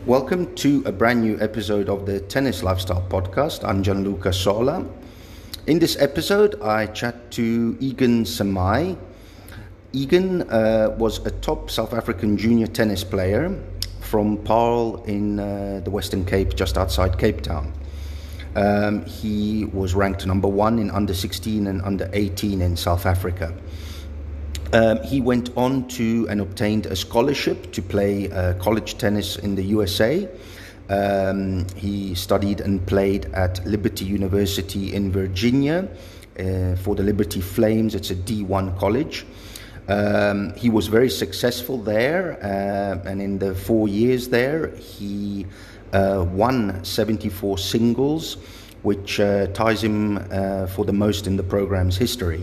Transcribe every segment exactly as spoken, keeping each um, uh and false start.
Welcome to a brand new episode of the Tennis Lifestyle Podcast. I'm Gianluca Sola. In this episode, I chat to Egan Semai. Egan uh, was a top South African junior tennis player from Paarl in uh, the Western Cape, just outside Cape Town. Um, he was ranked number one in under sixteen and under eighteen in South Africa. Um, he went on to and obtained a scholarship to play uh, college tennis in the U S A. Um, he studied and played at Liberty University in Virginia uh, for the Liberty Flames. It's a D one college. Um, he was very successful there, uh, and in the four years there, he uh, won seventy-four singles, which uh, ties him uh, for the most in the program's history.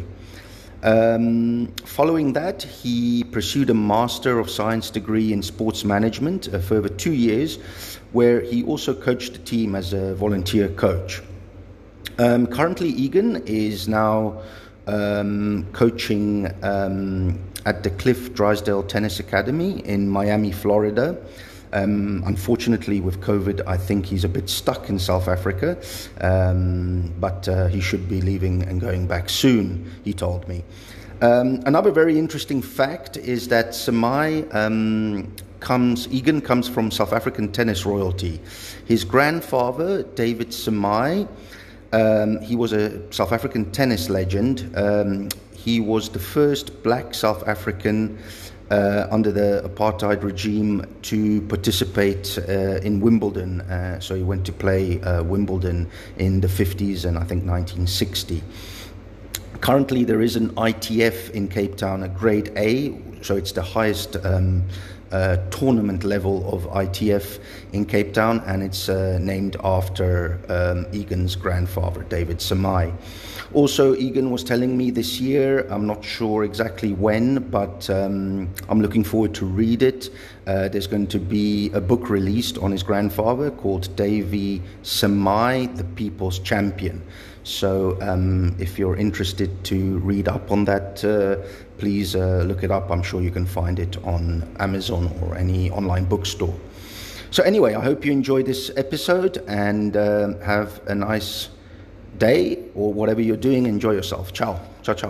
Um, following that, he pursued a Master of Science degree in sports management uh, for over two years, where he also coached the team as a volunteer coach. Um, currently, Egan is now um, coaching um, at the Cliff Drysdale Tennis Academy in Miami, Florida. Um, unfortunately, with COVID, I think he's a bit stuck in South Africa, um, but uh, he should be leaving and going back soon, he told me. Um, another very interesting fact is that Semai um, comes, Egan comes from South African tennis royalty. His grandfather, David Semai, um, he was a South African tennis legend. Um, he was the first black South African Uh, under the apartheid regime to participate uh, in Wimbledon. Uh, so he went to play uh, Wimbledon in the fifties and I think nineteen sixty. Currently there is an I T F in Cape Town, a grade A, so it's the highest um, uh, tournament level of I T F in Cape Town, and it's uh, named after um, Egan's grandfather, David Semai. Also, Egan was telling me this year, I'm not sure exactly when, but um, I'm looking forward to read it. Uh, there's going to be a book released on his grandfather called Davy Semai, the People's Champion. So um, if you're interested to read up on that, uh, please uh, look it up. I'm sure you can find it on Amazon or any online bookstore. So anyway, I hope you enjoy this episode and uh, have a nice day, or whatever you're doing. Enjoy yourself. Ciao. Ciao, ciao.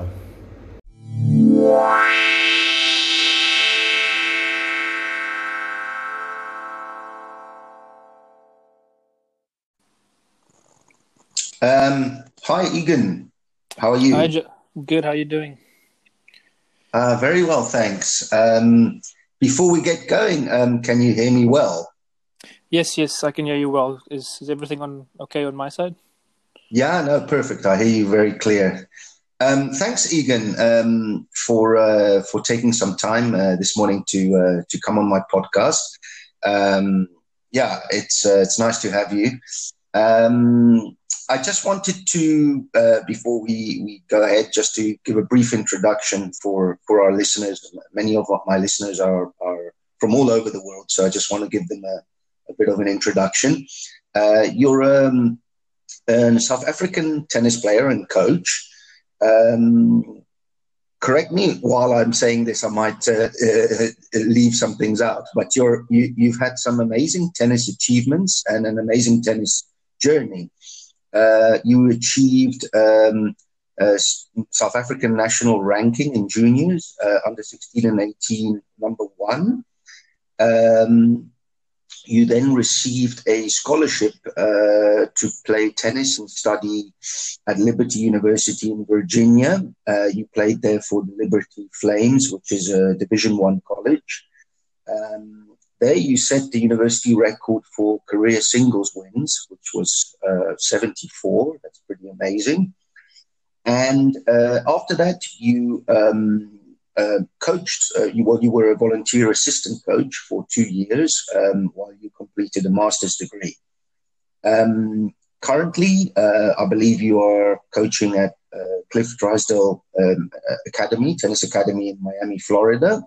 Um, hi, Egan. How are you? Hi, Jo- good. How are you doing? Uh, very well, thanks. Um, before we get going, um, can you hear me well? Yes, yes, I can hear you well. Is is everything on okay on my side? Yeah, no, perfect. I hear you very clear. Um, thanks, Egan, um, for uh, for taking some time uh, this morning to uh, to come on my podcast. Um, yeah, it's uh, it's nice to have you. Um, I just wanted to, uh, before we, we go ahead, just to give a brief introduction for, for our listeners. Many of my listeners are, are from all over the world, so I just want to give them a, a bit of an introduction. Uh, you're um, a South African tennis player and coach. Um, correct me while I'm saying this, I might uh, uh, leave some things out, but you're, you, you've had some amazing tennis achievements and an amazing tennis journey. Uh, you achieved um, uh, South African national ranking in juniors, uh, under sixteen and eighteen, number one. Um, you then received a scholarship uh, to play tennis and study at Liberty University in Virginia. Uh, you played there for the Liberty Flames, which is a Division One college. Um, There you set the university record for career singles wins, which was uh, seventy-four. That's pretty amazing. And uh, after that, you um, uh, coached. Uh, you, well, you were a volunteer assistant coach for two years um, while you completed a master's degree. Um, currently, uh, I believe you are coaching at uh, Cliff Drysdale um, Academy, Tennis Academy in Miami, Florida.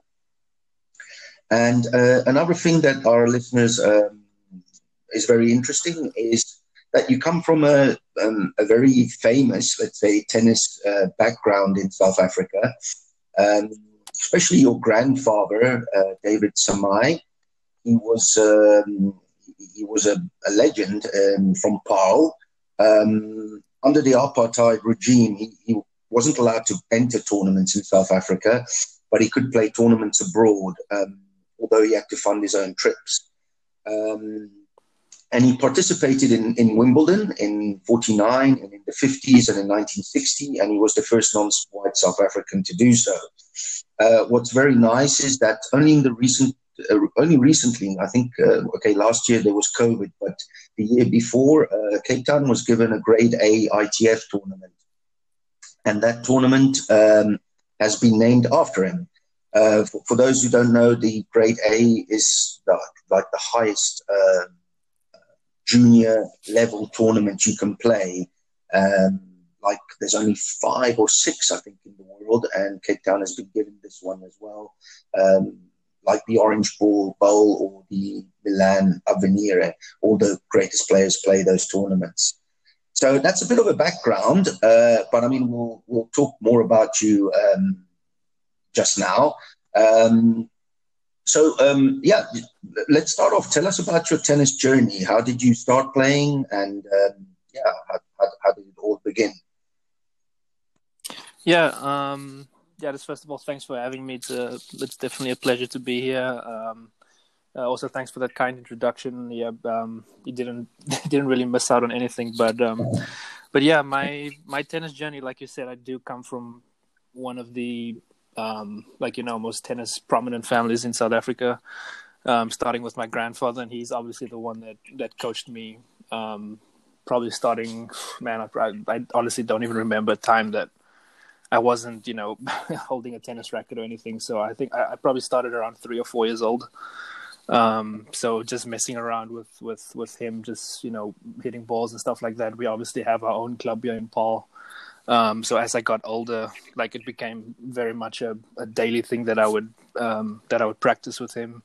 And uh, another thing that our listeners um, is very interesting is that you come from a, um, a very famous, let's say, tennis uh, background in South Africa. Um, especially your grandfather, uh, David Semai. He was um, he was a, a legend um, from Paarl. Um, under the apartheid regime, he, he wasn't allowed to enter tournaments in South Africa, but he could play tournaments abroad, um, although he had to fund his own trips. Um, and he participated in, in Wimbledon in forty-nine and in the fifties and in nineteen sixty, and he was the first non-white South African to do so. Uh, what's very nice is that only in the recent, uh, only recently, I think, uh, okay, last year there was COVID, but the year before, uh, Cape Town was given a Grade A I T F tournament. And that tournament um, has been named after him. Uh, for, for those who don't know, the Grade A is the, like the highest uh, junior level tournament you can play. Um, like there's only five or six, I think, in the world, and Cape Town has been given this one as well. Um, like the Orange Ball Bowl or the Milan Avvenire, all the greatest players play those tournaments. So that's a bit of a background, uh, but I mean, we'll we'll talk more about you um, just now. Um, so um, yeah, let's start off. Tell us about your tennis journey. How did you start playing, and um, yeah, how, how, how did it all begin? Yeah, um, yeah. Just first of all, thanks for having me. It's, uh, it's definitely a pleasure to be here. Um, uh, also, thanks for that kind introduction. Yeah, um, you didn't didn't really miss out on anything, but um, but yeah, my my tennis journey, like you said, I do come from one of the um, like you know most tennis prominent families in South Africa. Um, starting with my grandfather, and he's obviously the one that that coached me. Um, probably starting, man, I, I honestly don't even remember a time that I wasn't, you know, holding a tennis racket or anything. So I think I, I probably started around three or four years old. Um, so just messing around with, with, with him, just, you know, hitting balls and stuff like that. We obviously have our own club here in Paarl. Um, so as I got older, like it became very much a, a daily thing that I would, um, that I would practice with him,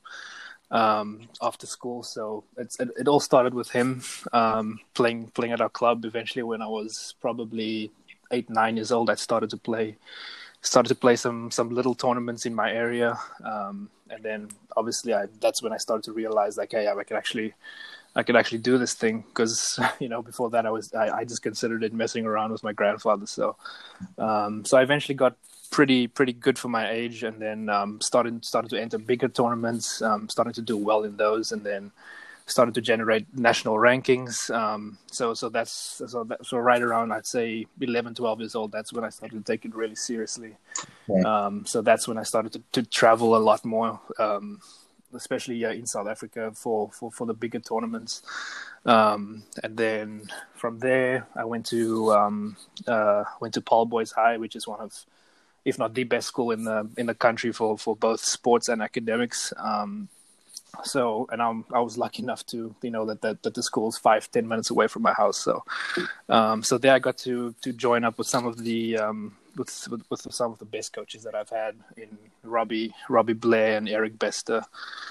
um, after school. So it's, it, it all started with him, um, playing, playing at our club. Eventually when I was probably eight, nine years old, I started to play, started to play some, some little tournaments in my area. Um, and then obviously I, that's when I started to realize like, hey, I could actually, I could actually do this thing. Cause you know, before that I was, I, I just considered it messing around with my grandfather. So, um, so I eventually got pretty, pretty good for my age, and then, um, started, started to enter bigger tournaments, um, started to do well in those, and then started to generate national rankings. Um, so, so that's, so that, so right around, I'd say eleven, twelve years old, that's when I started to take it really seriously. Right. Um, so that's when I started to, to travel a lot more, um, especially uh, in South Africa for, for, for the bigger tournaments. Um, and then from there, I went to, um, uh, went to Paarl Boys High, which is one of, if not the best school in the, in the country for, for both sports and academics. Um, So, and I'm, I was lucky enough to, you know, that, that, that the school's five, ten minutes away from my house. So, um, so there I got to, to join up with some of the, um, with, with, with some of the best coaches that I've had in Robbie, Robbie Blair and Eric Bester.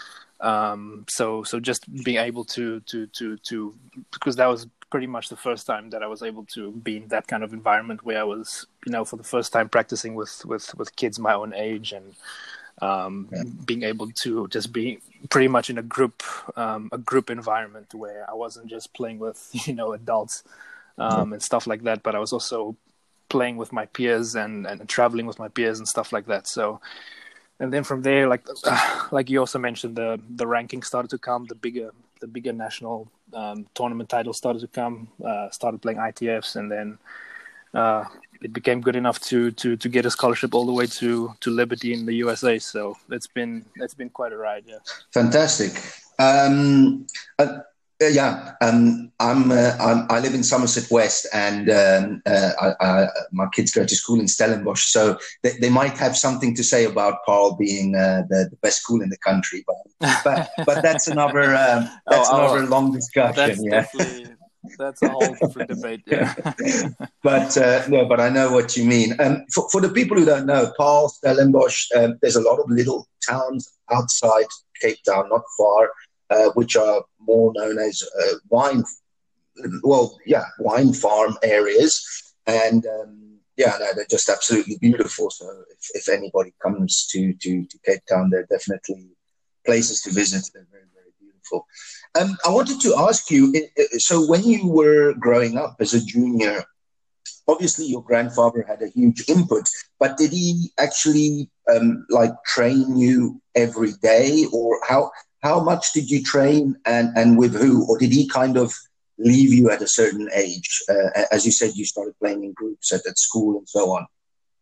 Um, so, so just being able to, to, to, to, because that was pretty much the first time that I was able to be in that kind of environment where I was, you know, for the first time practicing with, with, with kids my own age, and, um, yeah. being able to just be pretty much in a group, um, a group environment where I wasn't just playing with, you know, adults, um, yeah. and stuff like that, but I was also playing with my peers and, and traveling with my peers and stuff like that. So, and then from there, like, uh, like you also mentioned, the, the ranking started to come, the bigger, the bigger national, um, tournament titles started to come, uh, started playing I T Fs, and then, uh, it became good enough to, to, to get a scholarship all the way to, to Liberty in the U S A. So it's been, it's been quite a ride. Yeah. Fantastic. Um, uh, yeah. Um, I'm, uh, I'm, I live in Somerset West, and, um, uh, I, I, my kids go to school in Stellenbosch. So they, they might have something to say about Paarl being, uh, the, the best school in the country, but, but, but that's another, um, that's oh, another oh, long discussion. That's yeah. definitely... That's a whole different debate. Yeah. but uh, no, but I know what you mean. Um, for, for the people who don't know, Paarl, Stellenbosch, um, there's a lot of little towns outside Cape Town, not far, uh, which are more known as uh, wine, well, yeah, wine farm areas. And um, yeah, no, they're just absolutely beautiful. So if, if anybody comes to, to, to Cape Town, they're definitely places to visit. They're very, very beautiful. wonderful. Um, I wanted to ask you, so when you were growing up as a junior, obviously your grandfather had a huge input, but did he actually um, like train you every day, or how how much did you train, and, and with who? Or did he kind of leave you at a certain age? Uh, as you said, you started playing in groups at, at school and so on.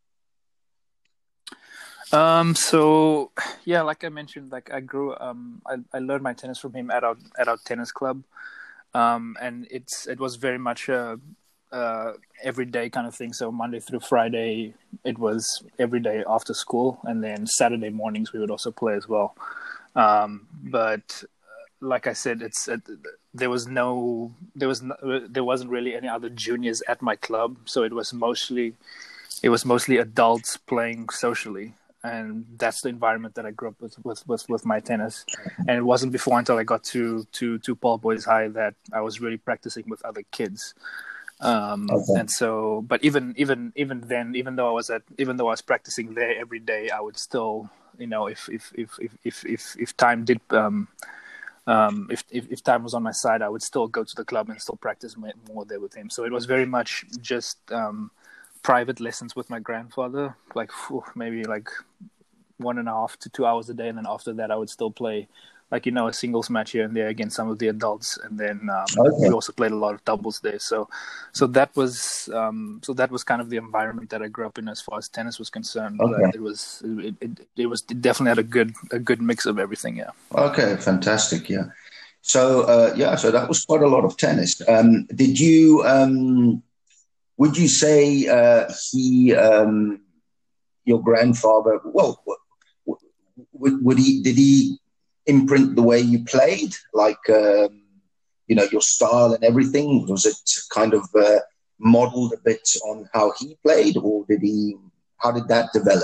Um, so yeah, like I mentioned, like I grew, um, I, I learned my tennis from him at our, at our tennis club. Um, and it's, it was very much a, uh, everyday kind of thing. So Monday through Friday, it was every day after school. And then Saturday mornings, we would also play as well. Um, but like I said, it's, it, there was no, there was no, there wasn't really any other juniors at my club. So it was mostly, it was mostly adults playing socially. And that's the environment that I grew up with, with, with, with my tennis. And it wasn't before until I got to, to, to Paul Boys High that I was really practicing with other kids. Um, okay. And so, but even, even, even then, even though I was at, even though I was practicing there every day, I would still, you know, if, if, if, if, if, if, if time did, um, um, if, if, if time was on my side, I would still go to the club and still practice more there with him. So it was very much just, um, private lessons with my grandfather, like whew, maybe like one and a half to two hours a day. And then after that, I would still play, like, you know, a singles match here and there against some of the adults. And then um, okay. we also played a lot of doubles there. So, so that was, um, so that was kind of the environment that I grew up in as far as tennis was concerned. Okay. It was, it, it, it was it definitely had a good, a good mix of everything. Yeah. Okay. Fantastic. Yeah. So, uh, yeah, so that was quite a lot of tennis. Um, did you, um, would you say uh, he, um, your grandfather, well, would, would he, did he imprint the way you played? Like, um, you know, your style and everything? Was it kind of uh, modeled a bit on how he played, or did he, how did that develop?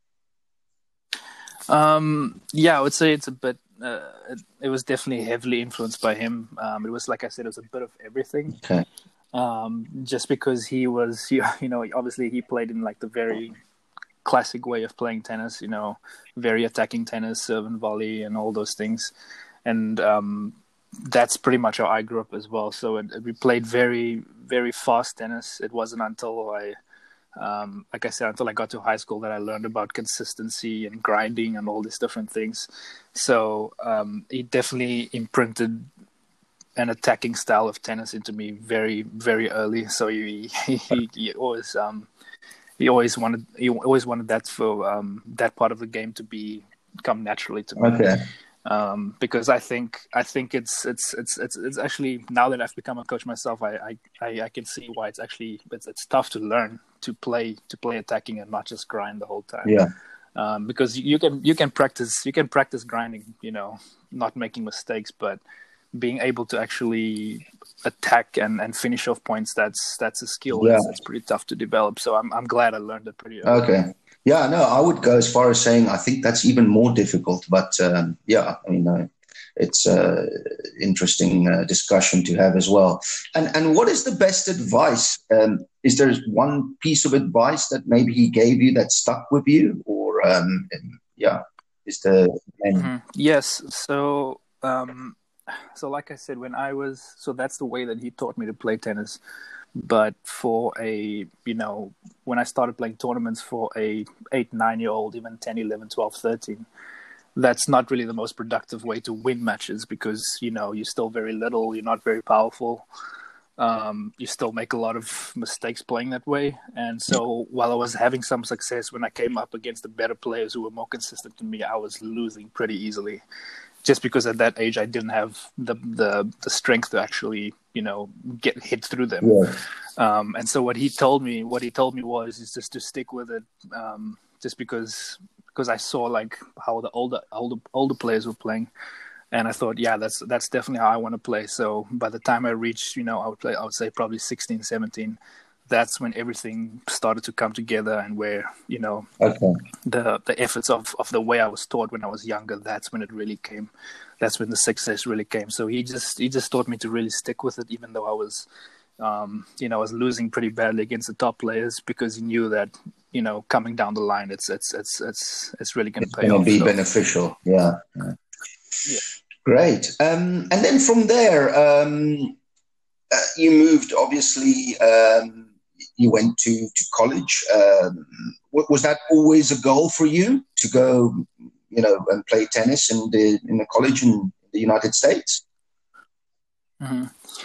Um, yeah, I would say it's a bit, uh, it, it was definitely heavily influenced by him. Um, it was, like I said, it was a bit of everything. Okay. Um, just because he was, you know, obviously he played in like the very classic way of playing tennis, you know, very attacking tennis, serve and volley and all those things. And um, that's pretty much how I grew up as well. So it, we played very, very fast tennis. It wasn't until I, um, like I said, until I got to high school that I learned about consistency and grinding and all these different things. So um, he definitely imprinted an attacking style of tennis into me very, very early. So he, he, he always, um, he always wanted, he always wanted that for um, that part of the game to be come naturally to me. Okay. Um, because I think, I think it's, it's, it's, it's, it's actually, now that I've become a coach myself, I, I, I, I can see why it's actually, it's, it's tough to learn to play, to play attacking and not just grind the whole time. Yeah. Um, because you can, you can practice, you can practice grinding, you know, not making mistakes, but being able to actually attack and, and finish off points, that's that's a skill yeah. that's, that's pretty tough to develop. So I'm I'm glad I learned it pretty early. Okay. Yeah, no, I would go as far as saying I think that's even more difficult. But um, yeah, I mean, uh, it's an interesting uh, discussion to have as well. And and what is the best advice? Um, is there one piece of advice that maybe he gave you that stuck with you? Or, um, yeah, is the... Mm-hmm. Yes, so... Um, So like I said, when I was, so that's the way that he taught me to play tennis. But for a, you know, when I started playing tournaments for a eight, nine year old, even ten, eleven, twelve, thirteen, that's not really the most productive way to win matches because, you know, you're still very little, you're not very powerful. Um, you still make a lot of mistakes playing that way. And so while I was having some success, when I came up against the better players who were more consistent than me, I was losing pretty easily. Just because at that age I didn't have the the, the strength to actually, you know, get hit through them. Yeah. Um, and so what he told me, what he told me was, is just to stick with it. Um, just because because I saw like how the older older older players were playing, and I thought, yeah, that's that's definitely how I want to play. So by the time I reached, you know, I would play, I would say probably sixteen, seventeen. That's when everything started to come together, and where, you know, okay. the the efforts of, of the way I was taught when I was younger, that's when it really came. That's when the success really came. So he just he just taught me to really stick with it, even though I was, um, you know, I was losing pretty badly against the top players, because he knew that, you know, coming down the line, it's it's it's it's it's really going to pay off. It's going to be so. beneficial. Yeah. yeah. Yeah. Great. Um, and then from there, um, uh, you moved, obviously, um, you went to, to college. Um, was that always a goal for you to go, you know, and play tennis in the, in a college in the United States? Mm-hmm.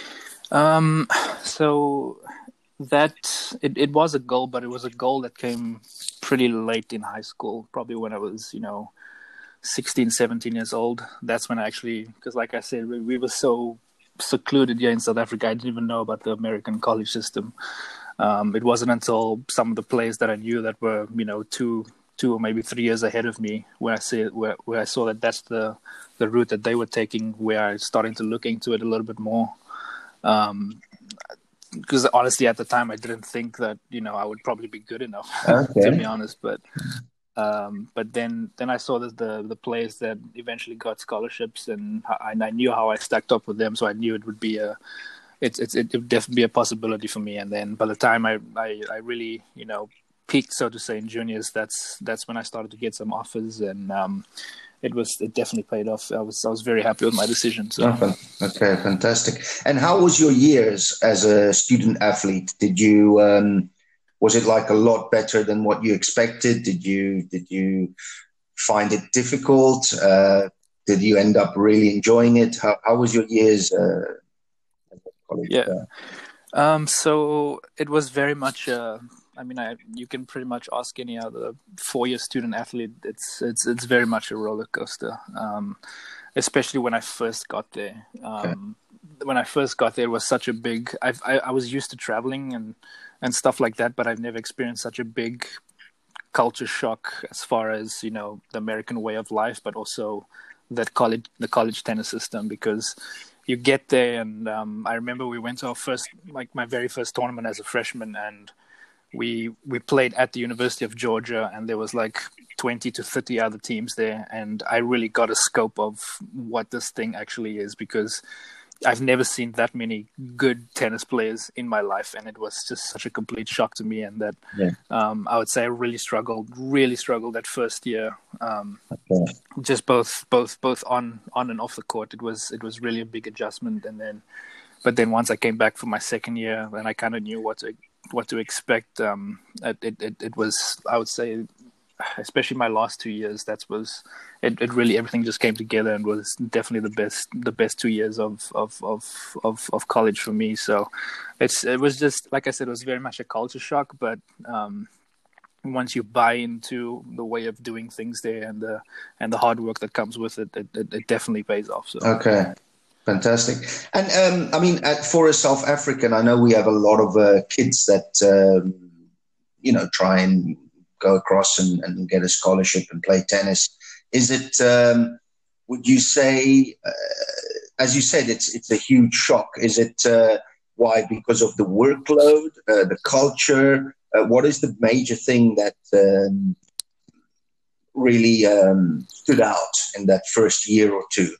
Um, so that, it, it was a goal, but it was a goal that came pretty late in high school, probably when I was, you know, sixteen, seventeen years old. That's when I actually, because like I said, we, we were so secluded here in South Africa, I didn't even know about the American college system. Um, it wasn't until some of the players that I knew that were, you know, two, two or maybe three years ahead of me, where I see where where I saw that that's the the route that they were taking, where I started to look into it a little bit more. Um, because honestly, at the time, I didn't think that, you know, I would probably be good enough, okay. to be honest. But um, but then then I saw that the the players that eventually got scholarships, and I, and I knew how I stacked up with them, so I knew it would be a it's it's it would definitely be a possibility for me. And then by the time I I, I really, you know, peaked, so to say, in juniors, that's that's when I started to get some offers, and um, it was it definitely paid off. I was I was very happy with my decision. So. Oh, okay, fantastic. And how was your years as a student athlete? Did you um, was it like a lot better than what you expected? Did you did you find it difficult? Uh, did you end up really enjoying it? How how was your years? Uh, as a college? Yeah. Um, so it was very much. Uh, I mean, I, you can pretty much ask any other four-year student athlete. It's it's it's very much a roller coaster, um, especially when I first got there. Um, okay. When I first got there, it was such a big. I've, I I was used to traveling and and stuff like that, but I've never experienced such a big culture shock as far as, you know, the American way of life, but also that college the college tennis system, because you get there and um, I remember we went to our first, like my very first tournament as a freshman, and we we played at the University of Georgia, and there was like twenty to thirty other teams there, and I really got a scope of what this thing actually is, because I've never seen that many good tennis players in my life, and it was just such a complete shock to me. And that yeah. um, I would say I really struggled, really struggled that first year, um, okay. just both, both, both on, on and off the court. It was, it was really a big adjustment. And then, but then once I came back for my second year, then I kind of knew what to, what to expect. Um, it, it, it, it was, I would say, especially my last two years, that was it, it really everything just came together and was definitely the best the best two years of of of of, of college for me. So it's it was just, like I said, it was very much a culture shock, but um once you buy into the way of doing things there and the and the hard work that comes with it, it, it, it definitely pays off. So okay, fantastic. And um I mean, at, for a South African, I know we have a lot of uh, kids that um, you know try and go across and, and get a scholarship and play tennis. Is it, um, would you say, uh, as you said, it's it's a huge shock. Is it, uh, why? Because of the workload, uh, the culture? Uh, what is the major thing that um, really um, stood out in that first year or two?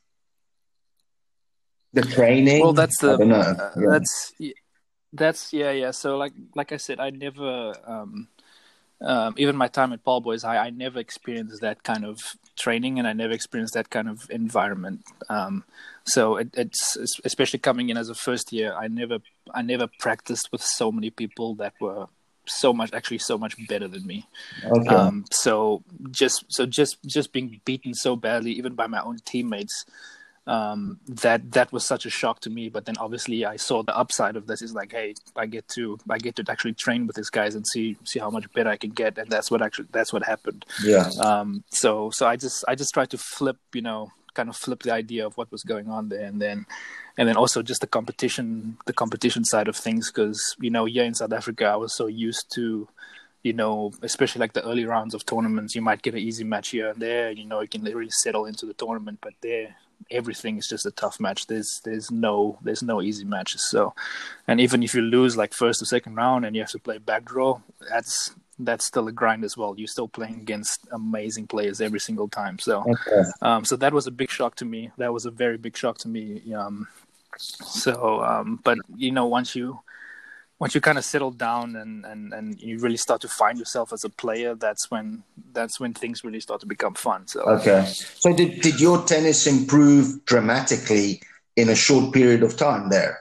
The training? Well, that's the, I don't know. Uh, yeah. That's, that's, yeah, yeah. So like, like I said, I never, um, Um, even my time at Paul Boys High, I never experienced that kind of training, and I never experienced that kind of environment. Um, so it, it's especially coming in as a first year, I never, I never practiced with so many people that were so much, actually so much better than me. Okay. Um, so just, so just, just being beaten so badly, even by my own teammates. Um, that that was such a shock to me. But then obviously I saw the upside of this is like, hey, I get to I get to actually train with these guys and see see how much better I can get, and that's what actually that's what happened. Yeah. Um. So so I just I just tried to flip, you know, kind of flip the idea of what was going on there, and then and then also just the competition the competition side of things, because you know here in South Africa I was so used to, you know, especially like the early rounds of tournaments, you might get an easy match here and there, you know, you can really settle into the tournament, but there. Everything is just a tough match. There's there's no there's no easy matches. So, and even if you lose like first or second round and you have to play back draw, that's that's still a grind as well. You're still playing against amazing players every single time. So, okay. um, so that was a big shock to me. That was a very big shock to me. Um, so, um, but you know, once you once you kind of settle down and, and, and you really start to find yourself as a player, that's when that's when things really start to become fun. So okay, so did did your tennis improve dramatically in a short period of time there?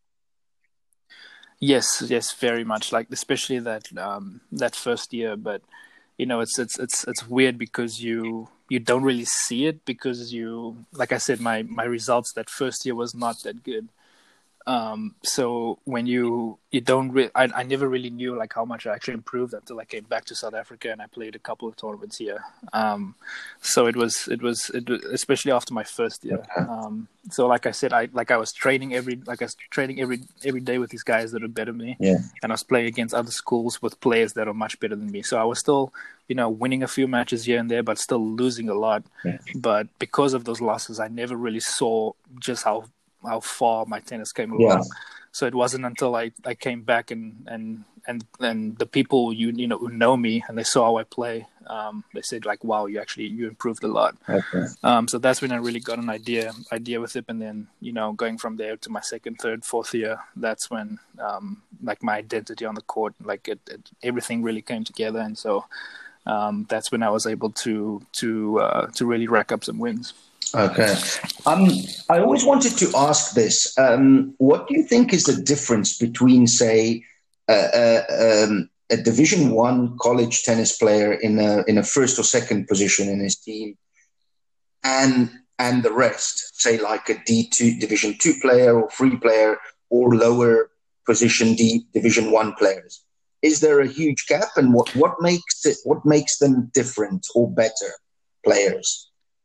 Yes, yes, very much. Like especially that um, that first year, but you know, it's it's it's it's weird because you you don't really see it because you, like I said, my my results that first year was not that good. Um, so when you you don't re- I I never really knew like how much I actually improved until I came back to South Africa and I played a couple of tournaments here. Um, so it was it was it was, especially after my first year. Okay. Um, so like I said, I like I was training every like I was training every every day with these guys that are better than me. Yeah. And I was playing against other schools with players that are much better than me. So I was still, you know, winning a few matches here and there, but still losing a lot. Yeah. But because of those losses, I never really saw just how how far my tennis came along. Yeah. So it wasn't until I, I came back and, and, and, and the people you you know who know me and they saw how I play, um, they said like, wow, you actually you improved a lot. Okay. Um, so that's when I really got an idea idea with it, and then you know going from there to my second, third, fourth year, that's when um, like my identity on the court, like it, it everything really came together, and so um, that's when I was able to to uh, to really rack up some wins. Okay. Um, I always wanted to ask this. Um, what do you think is the difference between, say, uh, uh, um, a Division One college tennis player in a in a first or second position in his team, and and the rest, say, like a D two Division Two player or free player or lower position D Division One players? Is there a huge gap, and what what makes it what makes them different or better players?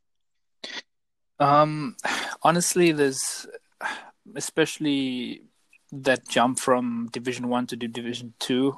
Um, honestly, there's especially that jump from Division One to Division Two.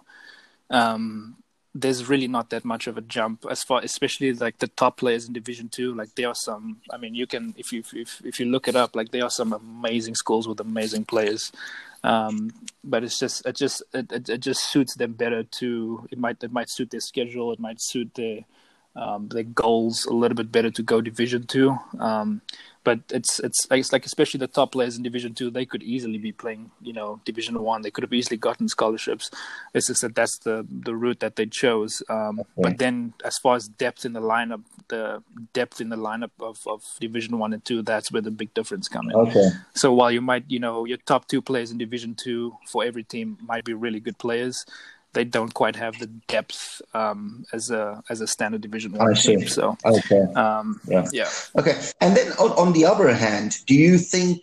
Um, there's really not that much of a jump as far, especially like the top players in Division Two. Like there are some. I mean, you can if you if if you look it up, like there are some amazing schools with amazing players. Um, but it's just it just it, it, it just suits them better to. It might it might suit their schedule. It might suit their Um, their goals a little bit better to go Division Two, um, but it's it's it's like especially the top players in Division Two, they could easily be playing, you know, Division One. They could have easily gotten scholarships. It's just that that's the the route that they chose. Um, Okay. But then, as far as depth in the lineup, the depth in the lineup of, of Division One and Two, that's where the big difference comes in. Okay. So while you might, you know, your top two players in Division Two for every team might be really good players, they don't quite have the depth um, as a as a standard Division One I see. team. So, Okay. um, Yeah. yeah. Okay. And then on, on the other hand, do you think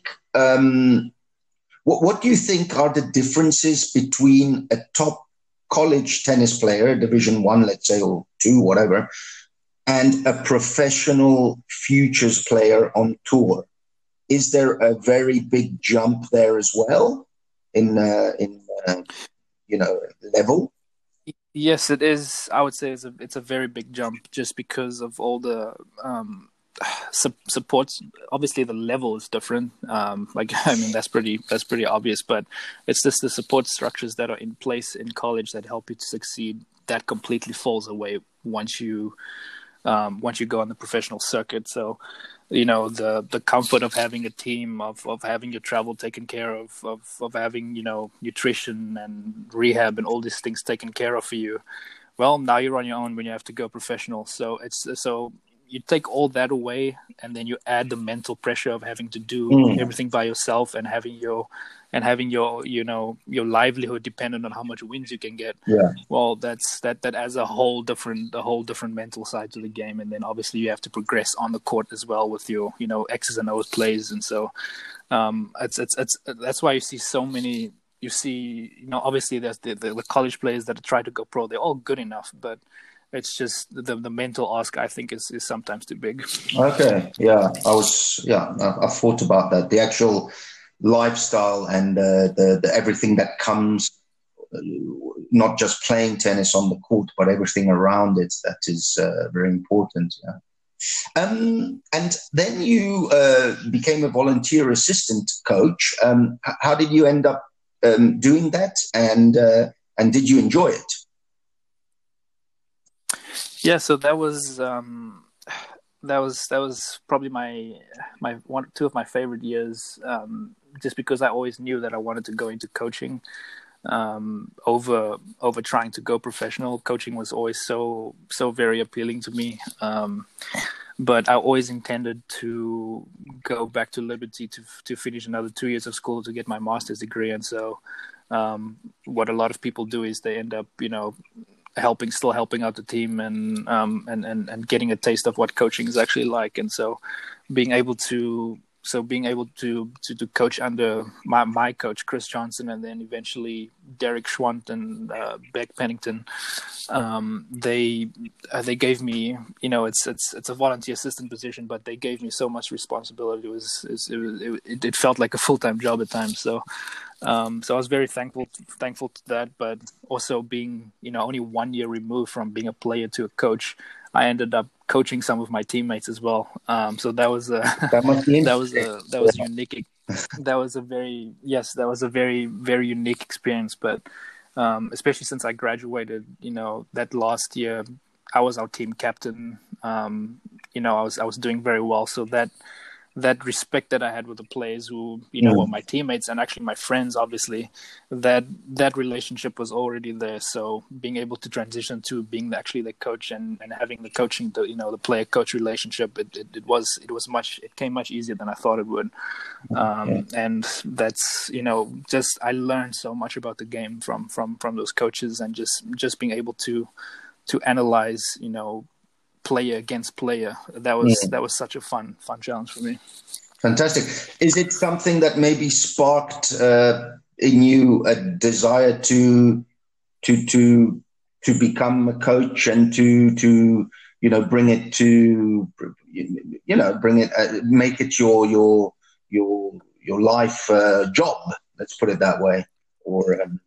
um, what what do you think are the differences between a top college tennis player, Division One, let's say, or two, whatever, and a professional futures player on tour? Is there a very big jump there as well in uh, in uh, you know level? Yes, it is. I would say it's a it's a very big jump just because of all the um, su- supports. Obviously, the level is different. Um, like I mean, that's pretty that's pretty obvious. But it's just the support structures that are in place in college that help you to succeed. That completely falls away once you um, once you go on the professional circuit. So, you know, the the comfort of having a team, of, of having your travel taken care of, of, of having, you know, nutrition and rehab and all these things taken care of for you. Well, now you're on your own when you have to go professional. So it's so you take all that away, and then you add the mental pressure of having to do Mm. everything by yourself and having your and having your you know your livelihood dependent on how much wins you can get. Yeah. Well, that's that that adds a whole different a whole different mental side to the game, and then obviously you have to progress on the court as well with your you know X's and O's plays, and so um, it's it's it's that's why you see so many. You see, you know, obviously there's the, the, the college players that try to go pro. They're all good enough, but it's just the the mental ask, I think, is, is sometimes too big. Okay. Yeah. I was. Yeah. I, I thought about that. The actual lifestyle and uh, the the everything that comes, uh, not just playing tennis on the court, but everything around it. That is uh, very important. Yeah. Um, and then you uh, became a volunteer assistant coach. Um, h- how did you end up um, doing that? And uh, and did you enjoy it? Yeah, so that was um, that was that was probably my my one two of my favorite years. Um, just because I always knew that I wanted to go into coaching. um, over over trying to go professional. Coaching was always so so very appealing to me. Um, but I always intended to go back to Liberty to to finish another two years of school to get my master's degree. And so, um, what a lot of people do is they end up, you know, helping, still helping out the team, and um, and and and getting a taste of what coaching is actually like. And so, being able to so being able to to, to coach under my my coach Chris Johnson, and then eventually Derek Schwant and uh, Beck Pennington, um, they uh, they gave me, you know, it's it's it's a volunteer assistant position, but they gave me so much responsibility. It was, it was, it, it, it felt like a full time job at times. So. Um, so I was very thankful thankful to that, but also being, you know, only one year removed from being a player to a coach, I ended up coaching some of my teammates as well. Um, so that was a That must be that was a that was unique. That was a very yes, that was a very very unique experience. But um, especially since I graduated, you know, that last year, I was our team captain. Um, you know, I was I was doing very well. So that. that respect that I had with the players who, you know, Mm. were my teammates and actually my friends, obviously, that that relationship was already there. So being able to transition to being actually the coach and, and having the coaching, the, you know, the player coach relationship, it, it, it was, it was much, it came much easier than I thought it would. Um, Okay. and that's, you know, just, I learned so much about the game from, from, from those coaches, and just, just being able to, to analyze, you know, player against player. That was Yeah. that was such a fun fun challenge for me. Fantastic. Is it something that maybe sparked uh, in you a desire to to to to become a coach and to to you know bring it to you know bring it uh, make it your your your your life uh, job? Let's put it that way. Or um,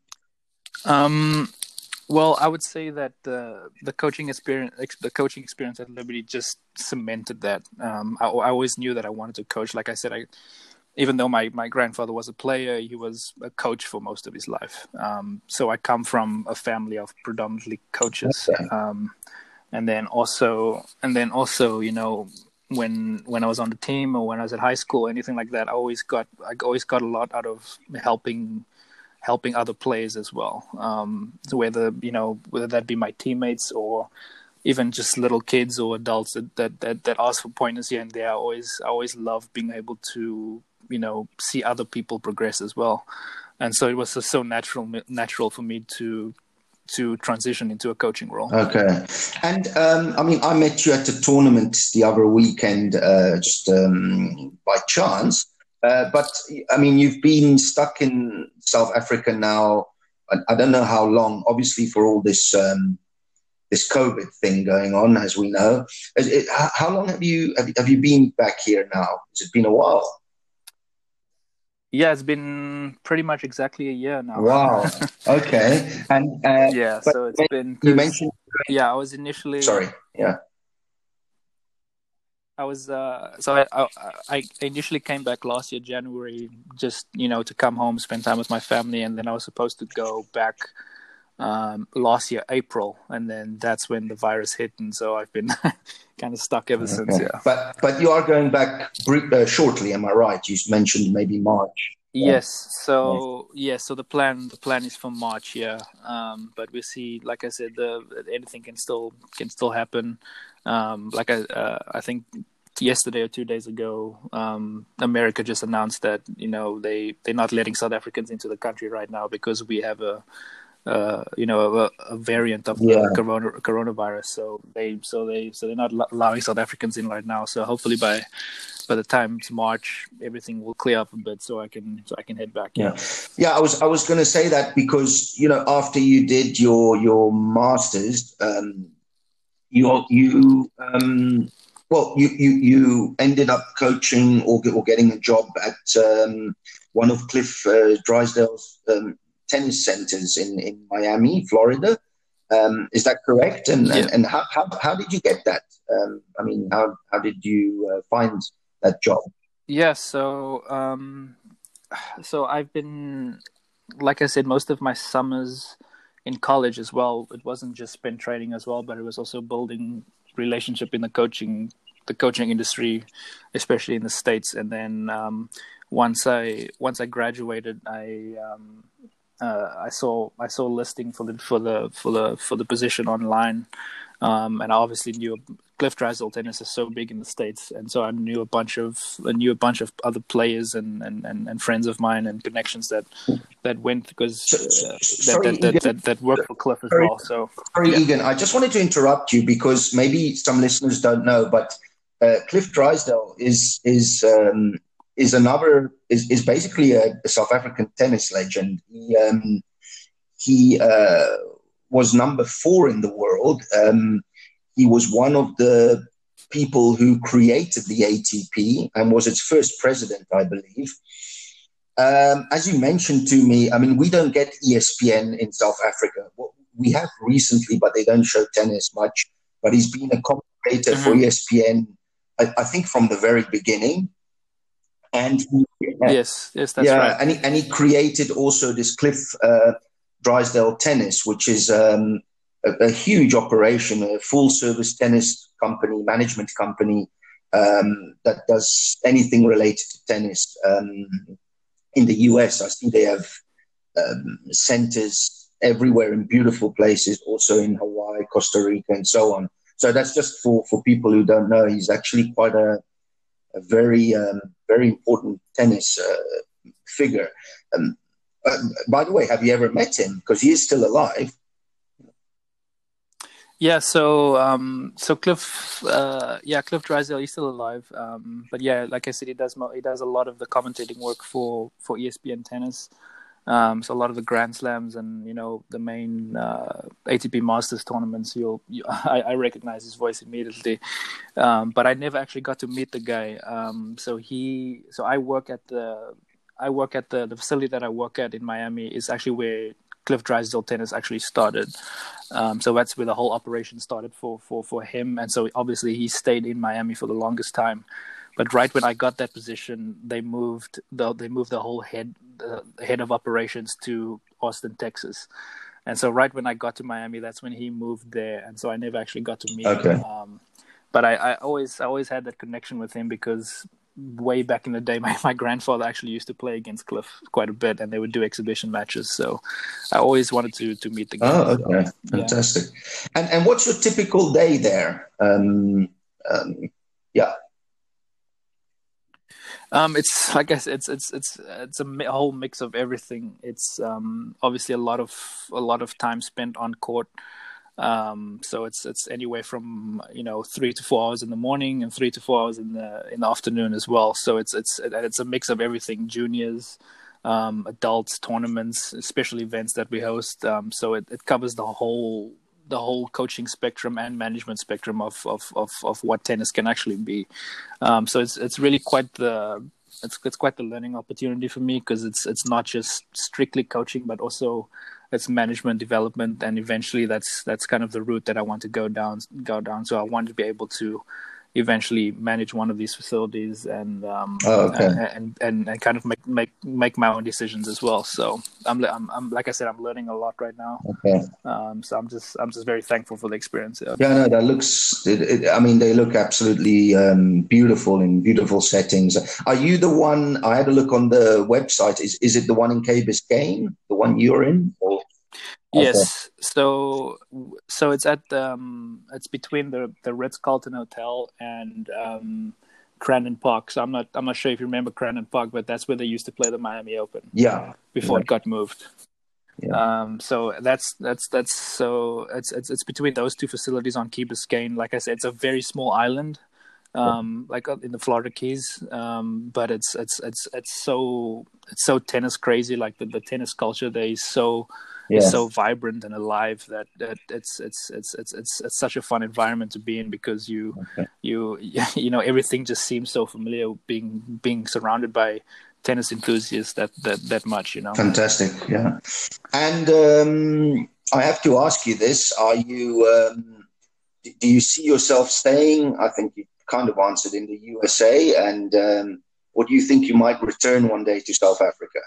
Um, well, I would say that uh, the coaching experience, the coaching experience at Liberty, just cemented that. Um, I, I always knew that I wanted to coach. Like I said, I, even though my, my grandfather was a player, he was a coach for most of his life. Um, so I come from a family of predominantly coaches. okay. Um, and then also, and then also, you know, when when I was on the team or when I was at high school or anything like that, I always got I always got a lot out of helping. helping other players as well. Um, so whether, you know, whether that be my teammates or even just little kids or adults that, that, that, that ask for pointers here and there, I always, I always love being able to, you know, see other people progress as well. And so it was just so natural, natural for me to, to transition into a coaching role. Okay. And um, I mean, I met you at a tournament the other weekend, uh, just um, by chance. Uh, but I mean, you've been stuck in South Africa now. I, I don't know how long. Obviously, for all this um, this COVID thing going on, as we know. Is it, how, how long have you have, have you been back here now? Has it been a while? Yeah, it's been pretty much exactly a year now. Wow. Okay. And uh, yeah, but so it's been. you mentioned. Yeah, I was initially. Sorry. Yeah. I was uh, so I, I I initially came back last year January, just you know to come home, spend time with my family, and then I was supposed to go back um, last year April, and then that's when the virus hit, and so I've been kind of stuck ever Okay. since. Yeah, but but you are going back uh, shortly, am I right? You mentioned maybe March. yes. So yes, yeah, so the plan the plan is for March, yeah. Um, but we see, like I said, the anything can still can still happen. Um, like I, uh, I think yesterday or two days ago, um, America just announced that you know they they're not letting South Africans into the country right now because we have a, uh, you know, a, a variant of the Yeah. corona, coronavirus. So they so they so they're not allowing South Africans in right now. So hopefully by by the time it's March, everything will clear up a bit, so I can so I can head back. Yeah, yeah. I was I was going to say that because you know after you did your your masters. Um, You you um, well you, you you ended up coaching or or getting a job at um, one of Cliff uh, Drysdale's um, tennis centers in, in Miami, Florida. Um, is that correct? And Yeah. and, and how, how how did you get that? Um, I mean, how how did you uh, find that job? Yeah, so um, so I've been, like I said, most of my summers in college as well. It wasn't just spin training as well, but it was also building relationship in the coaching, the coaching industry, especially in the States. And then um, once I once I graduated, I um, uh, I saw I saw a listing for the for the for the for the position online, um, and I obviously knew Cliff Drysdale Tennis is so big in the States, and so I knew a bunch of I knew a bunch of other players and, and, and, and friends of mine and connections that that went because uh, that, Sorry, that, that, Egan. that that worked for Cliff as Sorry. well. So Sorry, yeah. Egan, I just wanted to interrupt you because maybe some listeners don't know, but uh, Cliff Drysdale is is um, is another is, is basically a, a South African tennis legend. He um, he uh, was number four in the world. Um, he was one of the people who created the A T P and was its first president, I believe. Um, as you mentioned to me, I mean, we don't get E S P N in South Africa. We have recently, but they don't show tennis much. But he's been a commentator mm-hmm. for E S P N, I, I think, from the very beginning. And he, yes, yes, that's yeah, right. And he, and he created also this Cliff uh, Drysdale Tennis, which is um, a, a huge operation, a full-service tennis company, management company um, that does anything related to tennis. Um, in the U S, I see they have um, centers everywhere in beautiful places, also in Hawaii, Costa Rica, and so on. So that's just for, for people who don't know. He's actually quite a, a very, um, very important tennis uh, figure. Um, uh, by the way, have you ever met him? Because he is still alive. Yeah, so um, so Cliff, uh, yeah, Cliff Drysdale, he's still alive. Um, but yeah, like I said, he does mo- he does a lot of the commentating work for, for E S P N Tennis. Um, so a lot of the Grand Slams and you know the main uh, A T P Masters tournaments, you'll you, I, I recognize his voice immediately. Um, but I never actually got to meet the guy. Um, so he, so I work at the I work at the the facility that I work at in Miami is actually where Cliff Drysdale Tennis actually started. Um, so that's where the whole operation started for, for, for him. And so obviously he stayed in Miami for the longest time. But right when I got that position, they moved the they moved the whole head the head of operations to Austin, Texas. And so right when I got to Miami, that's when he moved there. And so I never actually got to meet okay. him. Um, but I, I always I always had that connection with him because way back in the day, my, my grandfather actually used to play against Cliff quite a bit, and they would do exhibition matches. So I always wanted to to meet the guy. Oh, okay, so, fantastic. Yeah. And and what's your typical day there? Um, um, yeah. Um, it's like I said, it's it's it's it's a whole mix of everything. It's um, obviously a lot of a lot of time spent on court. Um, so it's it's anywhere from you know three to four hours in the morning and three to four hours in the in the afternoon as well. So it's it's it's a mix of everything: juniors, um, adults, tournaments, special events that we host. Um, so it, it covers the whole the whole coaching spectrum and management spectrum of of of, of what tennis can actually be. Um, so it's it's really quite the it's it's quite the learning opportunity for me because it's it's not just strictly coaching, but also it's management development, and eventually that's that's kind of the route that I want to go down go down. So I want to be able to eventually manage one of these facilities and um, oh, okay. and, and and kind of make make make my own decisions as well. So I'm I'm, I'm like I said, I'm learning a lot right now. Okay. Um, so I'm just I'm just very thankful for the experience. Yeah, yeah no, that looks. It, it, I mean, they look absolutely um, beautiful in beautiful settings. Are you the one? I had a look on the website. Is is it the one in Key Biscayne, the one you're in? Or? Yes, okay. so so it's at um it's between the the Ritz Carlton Hotel and um, Crandon Park. So I'm not I'm not sure if you remember Crandon Park, but that's where they used to play the Miami Open. Yeah, before yeah. it got moved. Yeah. Um, so that's that's that's so it's it's it's between those two facilities on Key Biscayne. Like I said, it's a very small island, um, like in the Florida Keys. Um, but it's it's it's it's so it's so tennis crazy. Like the, the tennis culture there is so. Yes. Is so vibrant and alive that, that it's, it's it's it's it's it's such a fun environment to be in because you okay. you you know everything just seems so familiar being being surrounded by tennis enthusiasts that that that much you know. Fantastic, yeah. And um, I have to ask you this: Are you um, do you see yourself staying? I think you kind of answered in the U S A, and um, or do you think you might return one day to South Africa?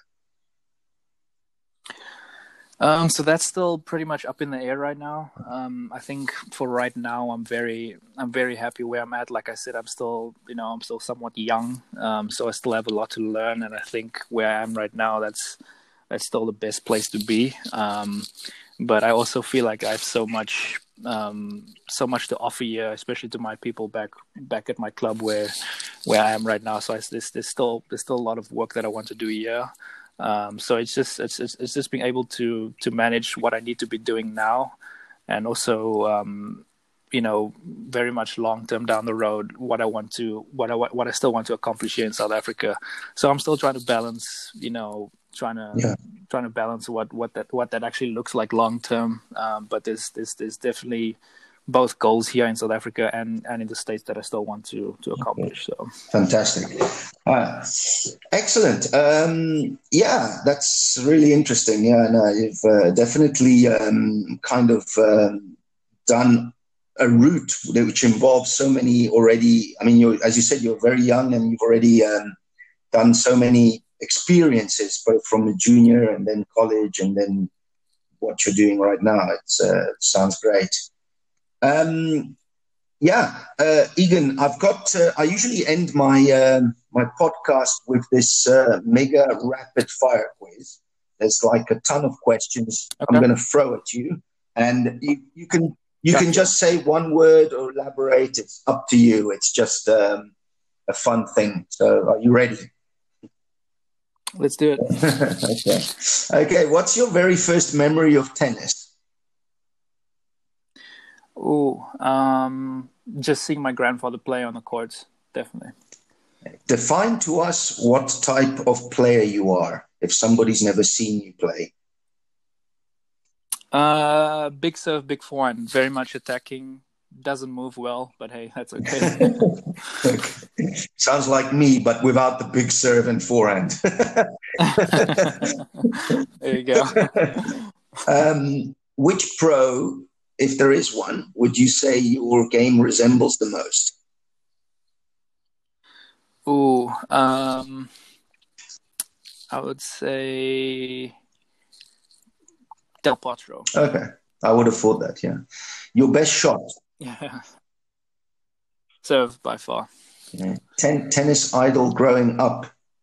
Um, so that's still pretty much up in the air right now. Um, I think for right now, I'm very, I'm very happy where I'm at. Like I said, I'm still, you know, I'm still somewhat young. Um, so I still have a lot to learn. And I think where I am right now, that's, that's still the best place to be. Um, but I also feel like I have so much, um, so much to offer here, especially to my people back back at my club where where I am right now. So I, there's there's still there's still a lot of work that I want to do here. Um, so it's just it's, it's it's just being able to to manage what I need to be doing now, and also um, you know, very much long term down the road, what I want to what I what I still want to accomplish here in South Africa. So I'm still trying to balance, you know, trying to Yeah. trying to balance what, what that what that actually looks like long term. Um, but there's there's there's definitely both goals here in South Africa and, and in the States that I still want to to accomplish. So Fantastic. Uh, excellent. Um, yeah, that's really interesting. Yeah, no, you've uh, definitely um, kind of um, done a route which involves so many already. I mean, you're, as you said, you're very young and you've already um, done so many experiences, both from the junior and then college and then what you're doing right now. It's, uh, it sounds great. Um, yeah, uh, Egan, I've got. Uh, I usually end my um, my podcast with this uh, mega rapid fire quiz. There's like a ton of questions okay. I'm going to throw at you, and you, you can you Gotcha. can just say one word or elaborate. It's up to you. It's just um, a fun thing. So, are you ready? Let's do it. okay. Okay. What's your very first memory of tennis? Oh, um, just seeing my grandfather play on the courts, definitely. Define to us what type of player you are, if somebody's never seen you play. Uh, big serve, big forehand, very much attacking. Doesn't move well, but hey, that's okay. Okay. Sounds like me, but without the big serve and forehand. There you go. um, which pro, if there is one, would you say your game resembles the most? Ooh, um, I would say Del Potro. Okay, I would have thought that. Yeah, your best shot. Yeah, serve by far. Yeah. Ten- tennis idol growing up.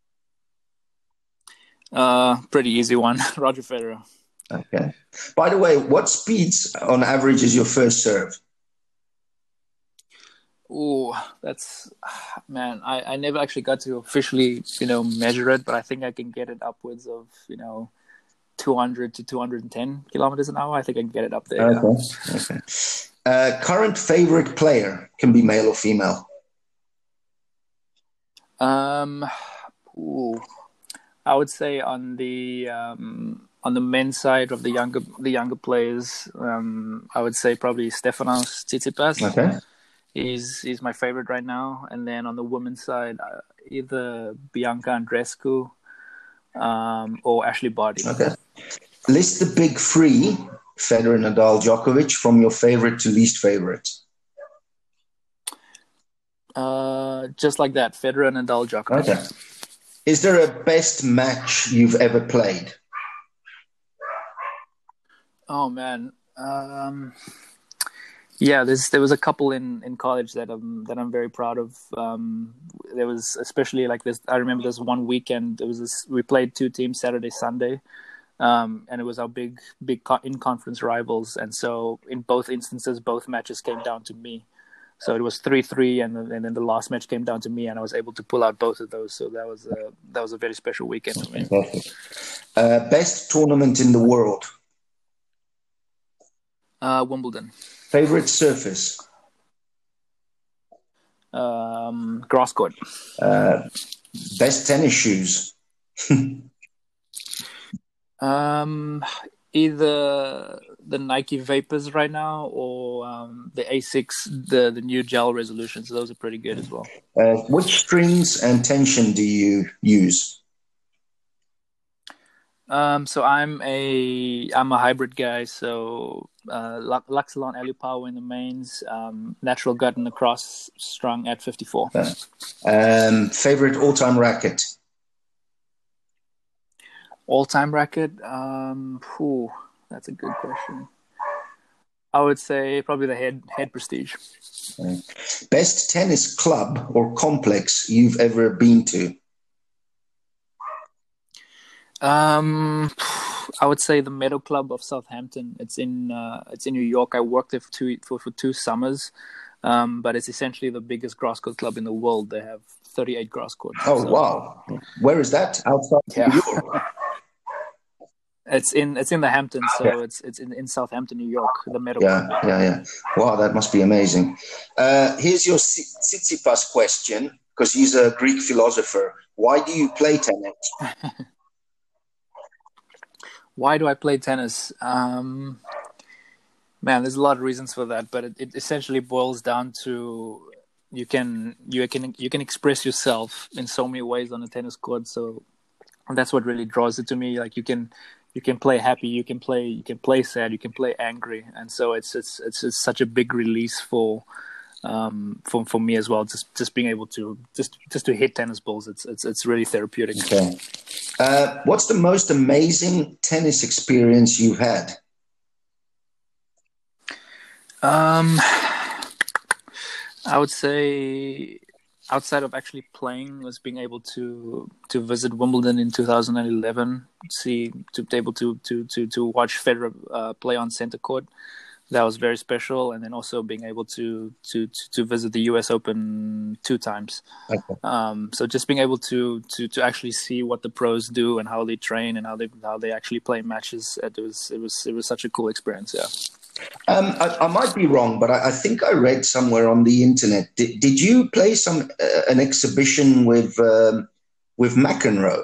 Uh, pretty easy one. Roger Federer. Okay. By the way, what speeds on average is your first serve? Ooh, that's man. I, I never actually got to officially, you know, measure it, but I think I can get it upwards of, you know, two hundred to two hundred ten kilometers an hour. I think I can get it up there. Okay. Yeah. Okay. Uh, current favorite player, can be male or female. Um, ooh, I would say on the um, on the men's side of the younger the younger players, um, I would say probably Stefanos Tsitsipas. Okay. He's he's my favorite right now. And then on the women's side, uh, either Bianca Andreescu um, or Ashley Barty. Okay. List the big three: Federer, Nadal, Djokovic, from your favorite to least favorite. Uh, just like that, Federer, Nadal, Djokovic. Okay. Is there a best match you've ever played? Oh man, um, yeah. There's there was a couple in, in college that I'm that I'm very proud of. Um, there was especially like this. I remember this one weekend. There was this. We played two teams Saturday, Sunday, um, and it was our big big co- in conference rivals. And so in both instances, both matches came down to me. So it was three three, and and then the last match came down to me, and I was able to pull out both of those. So that was a that was a very special weekend for me. Perfect. Uh, best tournament in the world. Uh, Wimbledon. Favorite surface. Um, grass court. Uh, best tennis shoes. um, either the Nike Vapors right now or um, the Asics, the the new gel resolutions. Those are pretty good as well. Uh, which strings and tension do you use? Um, so I'm a I'm a hybrid guy. So uh, Luxilon Alu Power in the mains, um, Natural Gut in the cross, strung at fifty-four. Uh, um, favorite all-time racket. All-time racket. Um, whew, that's a good question. I would say probably the head head Prestige. Uh, best tennis club or complex you've ever been to. Um, I would say the Meadow Club of Southampton. It's in uh, it's in New York. I worked there for two for, for two summers, um, but it's essentially the biggest grass court club in the world. They have thirty-eight grass courts. Oh, so. Wow! Where is that? Outside Yeah. New York. It's in it's in the Hamptons, so Yeah. it's it's in, in Southampton, New York. The Meadow Yeah, Club. yeah, yeah. Wow, that must be amazing. Uh, here's your Tsi- Tsitsipas question, because he's a Greek philosopher. Why do you play tennis? Why do I play tennis? Um, man, there's a lot of reasons for that, but it, it essentially boils down to you can you can you can express yourself in so many ways on a tennis court. So that's what really draws it to me. Like you can you can play happy, you can play you can play sad, you can play angry, and so it's it's it's, it's such a big release for. Um, for for me as well, just just being able to just just to hit tennis balls, it's it's it's really therapeutic. Okay. Uh, what's the most amazing tennis experience you've had? Um, I would say outside of actually playing was being able to to visit Wimbledon in two thousand eleven, see to be able to to to to watch Federer uh, play on center court. That was very special, and then also being able to to to, to visit the U S Open two times. Okay. Um, so just being able to, to to actually see what the pros do and how they train and how they how they actually play matches, it was it was it was such a cool experience. Yeah. Um, I, I might be wrong, but I, I think I read somewhere on the internet. Did, did you play some uh, an exhibition with um, with McEnroe?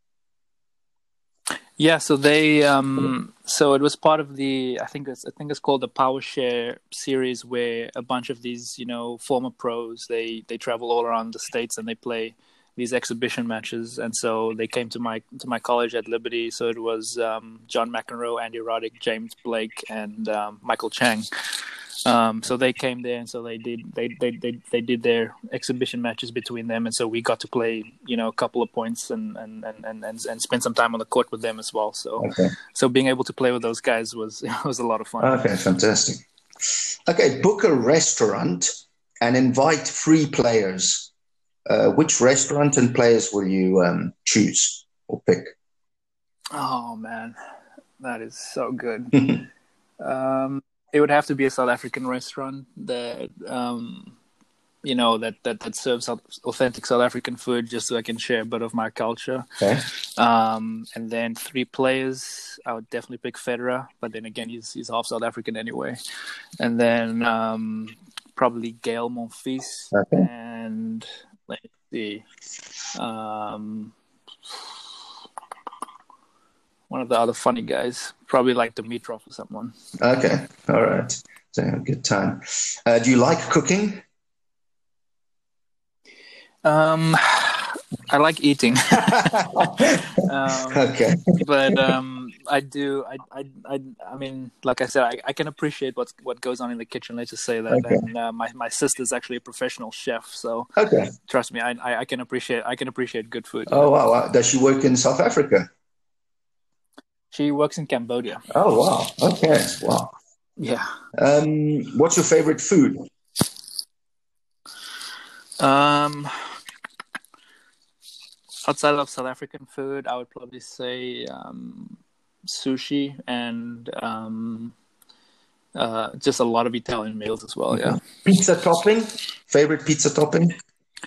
Yeah, so they um so it was part of the I think it's I think it's called the Power Share series, where a bunch of these, you know, former pros, they they travel all around the states and they play these exhibition matches. And so they came to my to my college at Liberty. So it was um, John McEnroe, Andy Roddick, James Blake, and um, Michael Chang. Um, so they came there, and so they did they, they they they did their exhibition matches between them, and so we got to play, you know, a couple of points and and and and, and, and spend some time on the court with them as well. So Okay. so being able to play with those guys was was a lot of fun. Okay, fantastic. Okay, book a restaurant and invite three players. Uh, which restaurant and players will you um, choose or pick? Oh man, that is so good. um, it would have to be a South African restaurant that um, you know that, that that serves authentic South African food, just so I can share a bit of my culture. Okay. Um, and then three players, I would definitely pick Federer, but then again, he's he's half South African anyway. And then um, probably Gael Monfils, Okay. and let's see, um, one of the other funny guys, probably like Dimitrov or someone. Okay, all right. So a good time. Uh, do you like cooking? Um, I like eating. um, Okay. but um, I do. I, I, I, I mean, like I said, I, I can appreciate what's what goes on in the kitchen. Let's just say that. Okay. And uh, my my sister's actually a professional chef, so Okay. trust me, I, I I can appreciate I can appreciate good food. Oh wow. wow. Does she work in South Africa? She works in Cambodia. Oh wow. Okay. Wow. Yeah. Um, what's your favorite food? Um, outside of South African food, I would probably say um, sushi and um, uh, just a lot of Italian meals as well. Yeah. Pizza topping? Favorite pizza topping?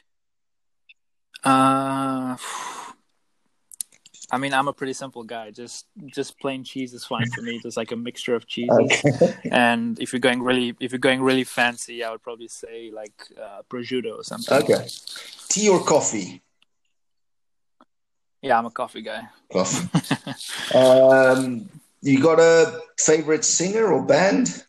Uh, I mean, I'm a pretty simple guy. Just just plain cheese is fine for me. Just like a mixture of cheeses. Okay. And if you're going really, if you're going really fancy, I would probably say like uh, prosciutto or something. Okay. Tea or coffee? Yeah, I'm a coffee guy. Coffee. um, you got a favorite singer or band?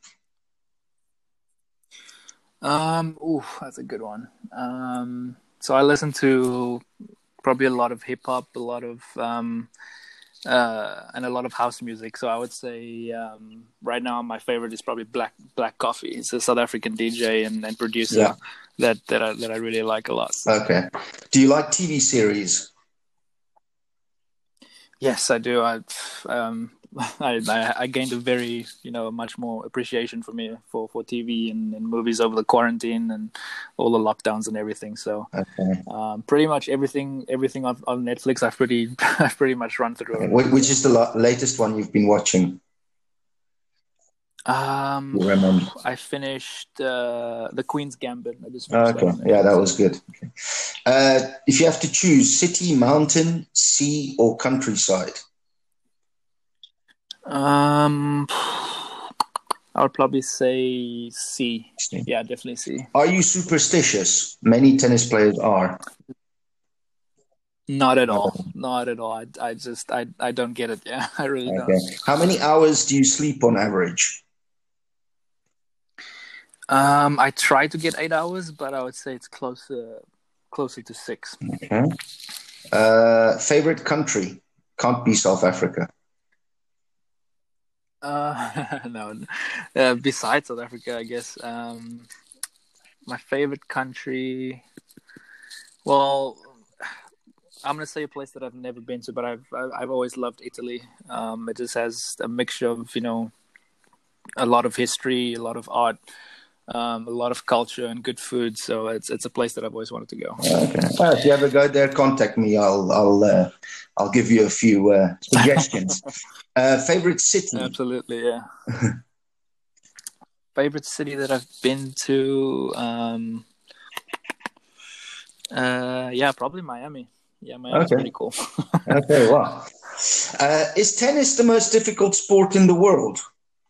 Um, ooh, that's a good one. Um, so I listen to probably a lot of hip hop, a lot of um, uh, and a lot of house music. So I would say um, right now my favorite is probably Black Black Coffee. It's a South African D J and, and producer Yeah. that that I, that I really like a lot. Okay. Do you like T V series? Yes, I do. I um, I, I I gained a very you know much more appreciation for me for, for T V and, and movies over the quarantine and all the lockdowns and everything. So Okay. um, pretty much everything everything on, on Netflix I've pretty I've pretty much run through. Wh- Which is the la- latest one you've been watching? Um, You remember? I finished uh, the Queen's Gambit. I just finished Okay, that. yeah, that was good. Okay. Uh, if you have to choose city, mountain, sea, or countryside, Um, I would probably say C. Yeah, definitely C. are you superstitious? Many tennis players are. Not at all. Not at all. I, I just I, I don't get it. Yeah, I really Okay. don't. How many hours do you sleep on average? Um, I try to get eight hours, but I would say it's closer closer to six. Okay. Uh, favorite country? Can't be South Africa. Uh, no. Uh, besides South Africa, I guess. Um, my favorite country. Well, I'm gonna say a place that I've never been to, but I've I've always loved Italy. Um, it just has a mixture of you know a lot of history, a lot of art, um, a lot of culture, and good food. So it's it's a place that I've always wanted to go. Okay. Uh, if you ever go there, contact me. I'll I'll uh, I'll give you a few uh, suggestions. uh, favorite city? Absolutely, yeah. Favorite city that I've been to? Um, uh, yeah, probably Miami. Yeah, Miami's Okay. pretty cool. Okay, wow. Uh, is tennis the most difficult sport in the world?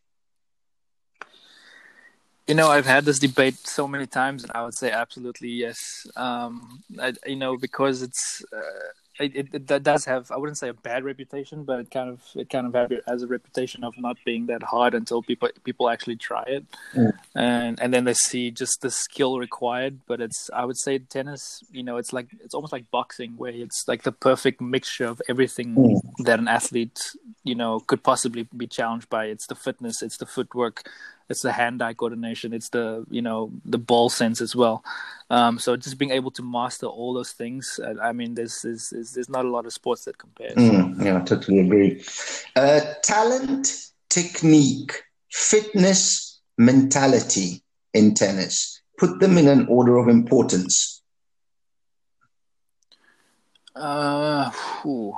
You know, I've had this debate so many times, and I would say absolutely yes. Um, I, you know, because it's uh, it, it, it that does have, I wouldn't say a bad reputation, but it kind of it kind of have, has a reputation of not being that hard until people people actually try it, Mm. and and then they see just the skill required. But it's I would say tennis, you know, it's like it's almost like boxing, where it's like the perfect mixture of everything Mm. that an athlete you know could possibly be challenged by. It's the fitness, it's the footwork. It's the hand-eye coordination. It's the you know the ball sense as well. Um, so just being able to master all those things. I, I mean, there's, there's there's there's not a lot of sports that compares. Mm, yeah, I totally agree. Uh, talent, technique, fitness, mentality in tennis. Put them in an order of importance. Uh, whew.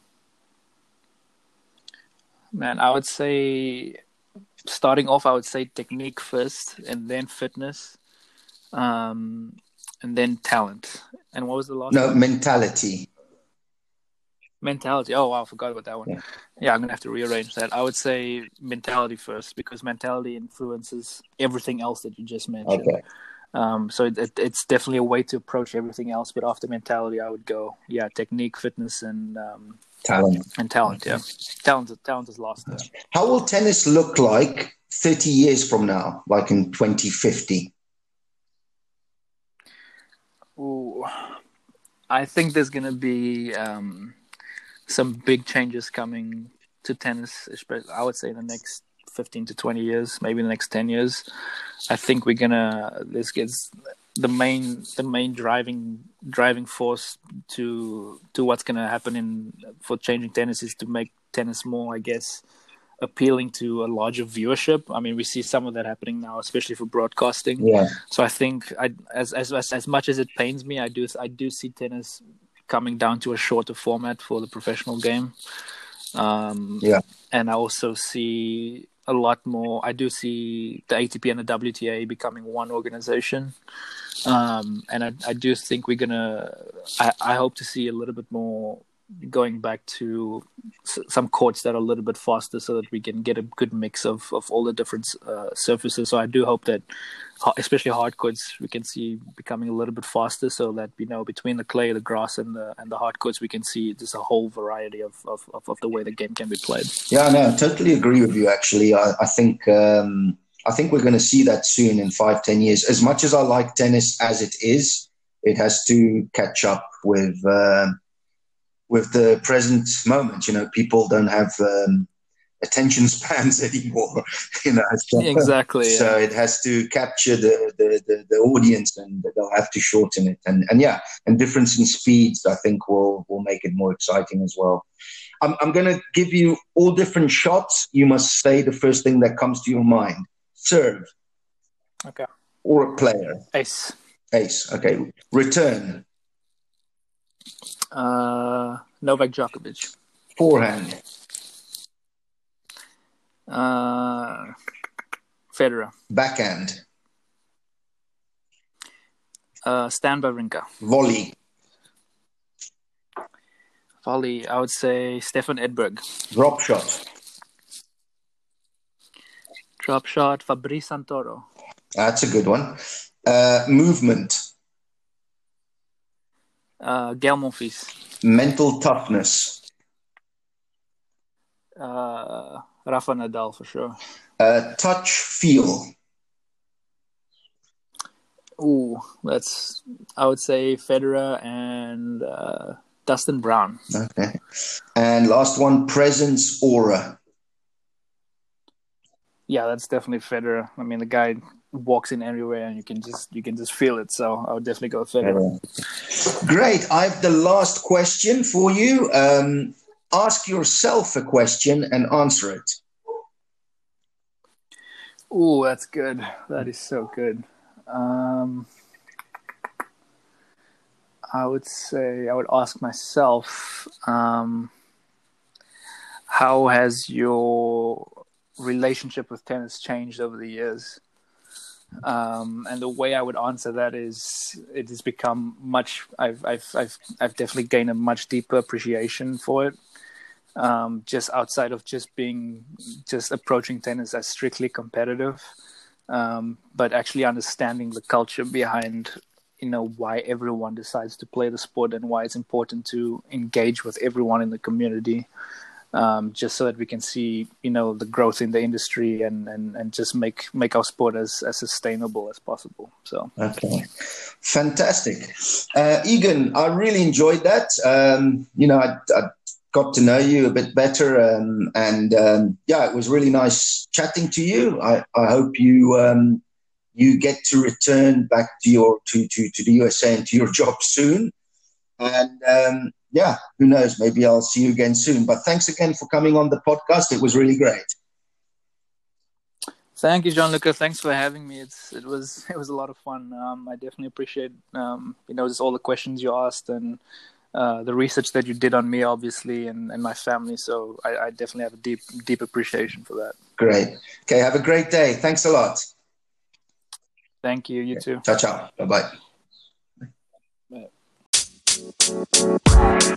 Man, I would say starting off, I would say technique first, and then fitness, um, and then talent. And what was the last No, one? mentality. Mentality. Oh, wow, I forgot about that one. Yeah. Yeah, I'm going to have to rearrange that. I would say mentality first, because mentality influences everything else that you just mentioned. Okay. Um, so it, it, it's definitely a way to approach everything else. But after mentality, I would go, yeah, technique, fitness, and um, Talent. and talent. Yeah, talent. Talent is lost there. How will tennis look like thirty years from now, like in twenty fifty? Ooh, I think there's going to be um, some big changes coming to tennis. Especially, I would say in the next fifteen to twenty years, maybe in the next ten years. I think we're gonna. This gets the main the main driving driving force to to what's gonna happen in for changing tennis is to make tennis more, I guess, appealing to a larger viewership. I mean, we see some of that happening now, especially for broadcasting. Yeah. So I think, I, as as as much as it pains me, I do I do see tennis coming down to a shorter format for the professional game. Um, Yeah. And I also see a lot more. I do see the A T P and the W T A becoming one organization. Um, and I, I do think we're gonna. I, I hope to see a little bit more going back to s- some courts that are a little bit faster, so that we can get a good mix of, of all the different uh, surfaces. So I do hope that, ha- especially hard courts, we can see becoming a little bit faster, so that you know between the clay, the grass, and the and the hard courts, we can see just a whole variety of of, of, of the way the game can be played. Yeah, no, I totally agree with you. Actually, I, I think um, I think we're going to see that soon in five, ten years. As much as I like tennis as it is, it has to catch up with uh, with the present moment. You know, people don't have um, attention spans anymore. You know, so, Exactly. Yeah. so it has to capture the, the, the, the audience, and they'll have to shorten it. And and yeah, and difference in speeds, I think will will make it more exciting as well. I'm, I'm going to give you all different shots. You must say the first thing that comes to your mind. Serve. Okay. Or a player. Ace. Ace. Okay. Return. Uh, Novak Djokovic. Forehand. Uh, Federer. Backhand. Uh, Stan Wawrinka. Volley. Volley, I would say Stefan Edberg. Drop shot. Drop shot, Fabrice Santoro. That's a good one. Uh, movement. Uh, Gael Monfils. Mental toughness. Uh, Rafa Nadal, for sure. Uh, touch, feel. Ooh, that's, I would say Federer and uh, Dustin Brown. Okay. And last one, presence, aura. Yeah, that's definitely Federer. I mean, the guy walks in everywhere, and you can just you can just feel it. So I would definitely go with Federer. Great. I have the last question for you. Um, ask yourself a question and answer it. Ooh, that's good. That is so good. Um, I would say I would ask myself, um, how has your relationship with tennis changed over the years? Um, and the way I would answer that is, it has become much. I've, I've, I've, I've definitely gained a much deeper appreciation for it. Um, just outside of just being, just approaching tennis as strictly competitive, um, but actually understanding the culture behind, you know, why everyone decides to play the sport and why it's important to engage with everyone in the community. Um, just so that we can see, you know, the growth in the industry and, and, and just make, make our sport as, as sustainable as possible. So, okay. Fantastic. Uh, Egan, I really enjoyed that. Um, you know, I, I got to know you a bit better. Um, and um, yeah, it was really nice chatting to you. I, I hope you um, you get to return back to your to, to, to the U S A and to your job soon. And um, yeah, who knows? Maybe I'll see you again soon. But thanks again for coming on the podcast. It was really great. Thank you, Gianluca. Thanks for having me. It's it was it was a lot of fun. Um, I definitely appreciate um, you know, just all the questions you asked and uh, the research that you did on me, obviously, and, and my family. So I, I definitely have a deep deep appreciation for that. Great. Okay, have a great day. Thanks a lot. Thank you. You okay. too. Ciao, ciao. Bye-bye. Bye.